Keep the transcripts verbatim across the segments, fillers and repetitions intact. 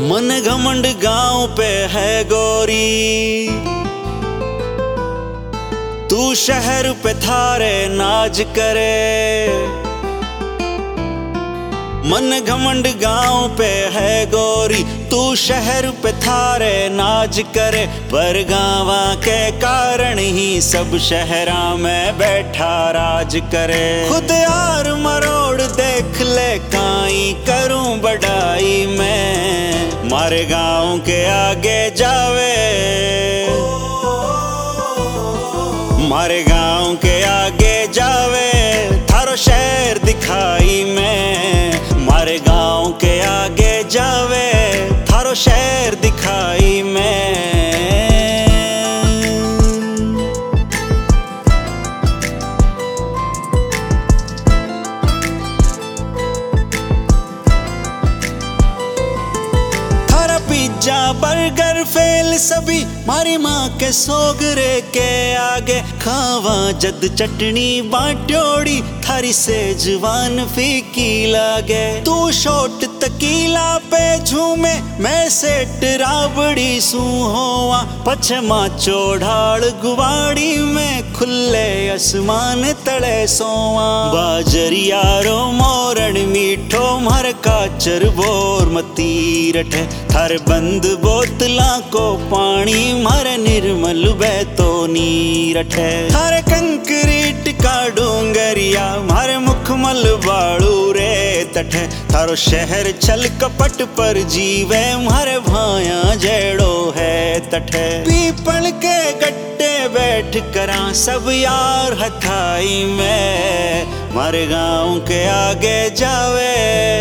मन घमंड गांव पे है गोरी, तू शहर पे थारे नाज करे। मन घमंड गांव पे है गोरी, तू शहर पे थारे नाज करे। पर गाँवा के कारण ही सब शहरा में बैठा राज करे। खुद यार मरोड़ देख ले काई करूं बढ़ाई मैं, मारे गाँव के आगे जावे, मारे गाँव के आगे जावे, थारो शहर दिखाई मैं। मारे गाँव के आगे जावे, थारो शहर दिखाई मैं। थारा पिज्जा बर्गर फेल सभी मारी माँ के सोगरे के आगे। खावा जद चटनी बाटोड़ी, थारी से जवान फीकी लागे। तू शोट तकीला पे झूमे, मैं सेठ राबड़ी सू होवा। पछमा चौढ़ाड़ गुवाड़ी में खुले आसमान तले सोवा। बाजरियारो मोरण मीठो मार काचर बोर मती रठे। थार बंद बोतला को पानी मारे निर्मल बहतो नी रठे। थारे कंक्रीट का डूंगरिया मारे मुखमल बाड़ू रे तठे। थारो शहर छल कपट पर जीवे, मारे भाया जेड़ो है तठे। पीपल के गट्टे बैठ करा सब यार हथाई में, मारे गाँव के आगे जावे,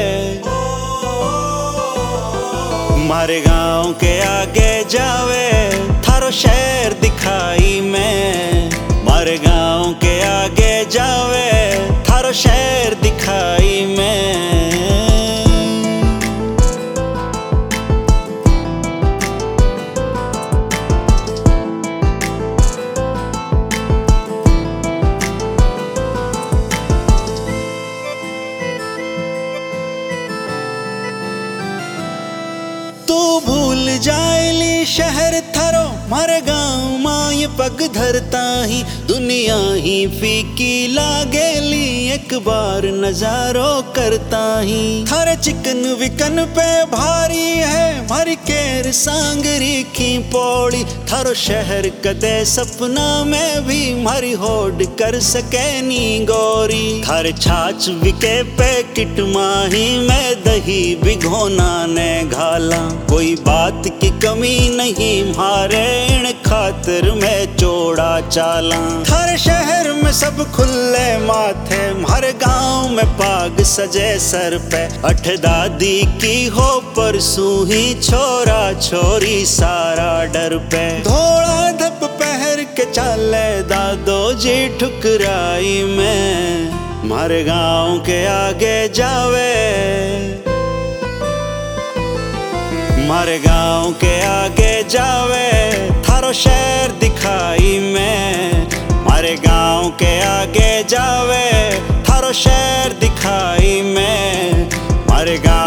मारे गाँव के आगे जावे, थारो शहर दिखाई मैं। मारे गाँव के आगे जावे, थारो शहर दिखाई मैं। तू भूल जायली शहर थारो, मारे गाँव माय पग धरता ही। दुनिया ही फीकी लागेली, एक बार नजारो करता ही। थारे चिकन विकन पे भारी है, मारी केर सांगरी की पौड़ी। थारो शहर कदे सपना में भी मारी होड़ कर सके नी गोरी। थारे छाछ विके पैकेट माही में दही भिगोना ने घाला। कोई बात की कमी नहीं मारे इन खातिर मैं चौड़ा चाला। हर शहर में सब खुले माथे, हर गांव में पाग सजे सर पे। अठ दादी की हो परसू ही छोरा छोरी सारा डर पे। धोड़ा धप पहर के चाले दादो जी ठुकराई में, मारे गांव के आगे जावे, मारे गाँव के आगे जावे, थारो शहर दिखाई मैं। मारे गाँव के आगे जावे, थारो शहर दिखाई मैं। मारे गाँव